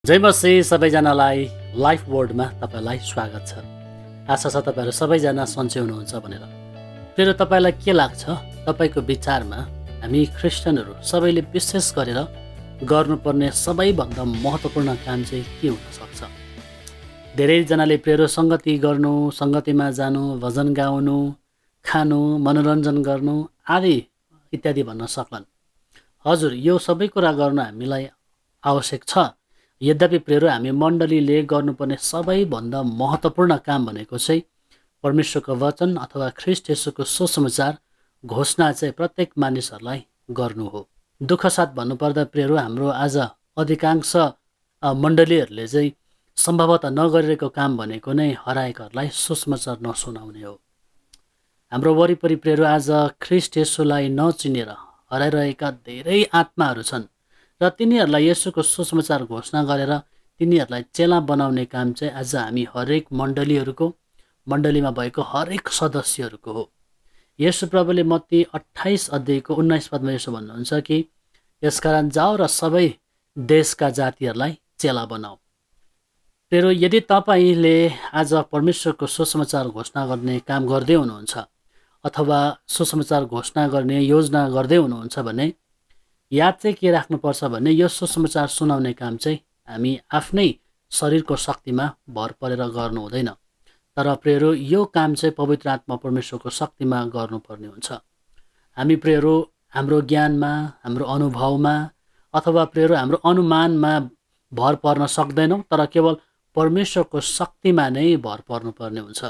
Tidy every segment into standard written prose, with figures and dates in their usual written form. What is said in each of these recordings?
जय मसी सबैजनालाई लाइफ वर्डमा तपाईँलाई स्वागत छ। आशा छ तपाईँहरू सबैजना सन्चै हुनुहुन्छ भनेर। फेरि तपाईँलाई के लाग्छ, तपाईँको विचारमा हामी क्रिस्चियनहरू सबैले विशेष गरेर गर्नुपर्ने सबैभन्दा महत्त्वपूर्ण काम चाहिँ के हुनसक्छ? धेरैजनाले प्रेरो सङ्गति गर्नु, सङ्गतिमा जानु, भजन गाउनु, खानु, मनोरञ्जन गर्नु आदि इत्यादि भन्न सक्लान्। हजुर, यो सबै कुरा गर्न हामीलाई आवश्यक छ। यद्यपि प्रेरो हामी मण्डलीले गर्नुपर्ने सबैभन्दा महत्त्वपूर्ण काम भनेको चाहिँ परमेश्वरको वचन अथवा ख्रीष्ट येशूको सुसमाचार घोषणा चाहिँ प्रत्येक मानिसहरूलाई गर्नु हो। दुःखसाथ भन्नुपर्दा प्रेरो हाम्रो आज अधिकांश मण्डलीहरूले चाहिँ सम्भवतः नगरिरहेको काम भनेको नै हराएकाहरूलाई सुसमाचार नसुनाउने हो। हाम्रो वरिपरि प्रेरो आज ख्रीष्ट येशूलाई नचिनेर हराइरहेका धेरै आत्माहरू छन् र तिनीहरूलाई येशूको सुसमाचार घोषणा गरेर तिनीहरूलाई चेला बनाउने काम चाहिँ आज हामी हरेक मण्डलीमा भएको हरेक सदस्यहरूको हो। येशू प्रभुले मत्ती 28 अध्यायको 19 पदमा यसो भन्नुहुन्छ कि यसकारण जाओ र सबै देशका जातिहरूलाई चेला बनाऊ। तेरो यदि तपाईँले आज परमेश्वरको सुसमाचार घोषणा गर्ने काम गर्दै हुनुहुन्छ अथवा सुसमाचार घोषणा गर्ने योजना गर्दै हुनुहुन्छ भने याद चाहिँ के राख्नुपर्छ भने यो सुसमाचार सुनाउने काम चाहिँ हामी आफ्नै शरीरको शक्तिमा भर परेर गर्नु हुँदैन, तर प्रेरो यो काम चाहिँ पवित्र आत्मा परमेश्वरको शक्तिमा गर्नुपर्ने हुन्छ। हामी प्रेरो हाम्रो ज्ञानमा, हाम्रो अनुभवमा अथवा प्रेरो हाम्रो अनुमानमा भर पर्न सक्दैनौँ, तर केवल परमेश्वरको शक्तिमा नै भर पर्नुपर्ने हुन्छ।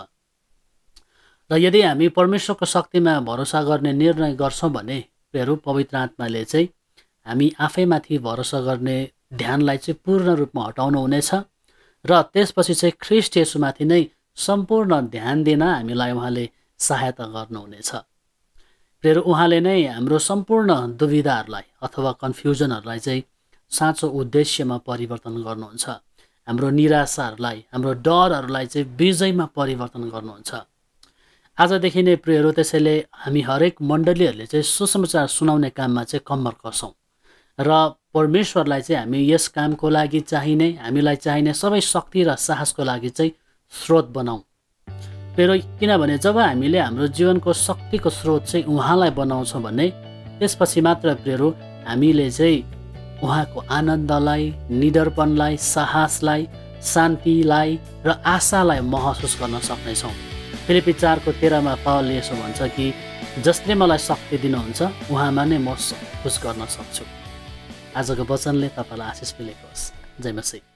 र यदि हामी परमेश्वरको शक्तिमा भरोसा गर्ने निर्णय गर्छौँ भने प्रेरो पवित्र आत्माले चाहिँ हामी आफैमाथि भरोसा गर्ने ध्यानलाई चाहिँ पूर्ण रूपमा हटाउनु हुनेछ र त्यसपछि चाहिँ ख्रीष्ट येशूमाथि नै सम्पूर्ण ध्यान दिन हामीलाई उहाँले सहायता गर्नुहुनेछ। फेरि उहाँले नै हाम्रो सम्पूर्ण दुविधाहरूलाई अथवा कन्फ्युजनहरूलाई चाहिँ साँचो उद्देश्यमा परिवर्तन गर्नुहुन्छ। हाम्रो निराशाहरूलाई, हाम्रो डरहरूलाई चाहिँ विजयमा परिवर्तन गर्नुहुन्छ। आजदेखि नै प्रियहरू, त्यसैले हामी हरेक मण्डलीहरूले चाहिँ सुसमाचार सुनाउने काममा चाहिँ कम्मर कसौँ र परमेश्वरलाई चाहिँ हामी यस कामको लागि हामीलाई चाहिने सबै शक्ति र साहसको लागि चाहिँ स्रोत बनाऊ। फेरि किनभने जब हामीले हाम्रो जीवनको शक्तिको स्रोत चाहिँ उहाँलाई बनाउँछौँ भने त्यसपछि मात्र प्रेरो हामीले चाहिँ उहाँको आनन्दलाई, निडरपनलाई, साहसलाई, शान्तिलाई र आशालाई महसुस गर्न सक्नेछौँ। फिलिप्पी 4:13 पावलले यसो भन्छ कि जसले मलाई शक्ति दिनुहुन्छ उहाँमा नै म सब कुछ गर्न सक्छु। आजको वचनले तपाईँलाई आशिष मिलेको होस्। जय मसीह।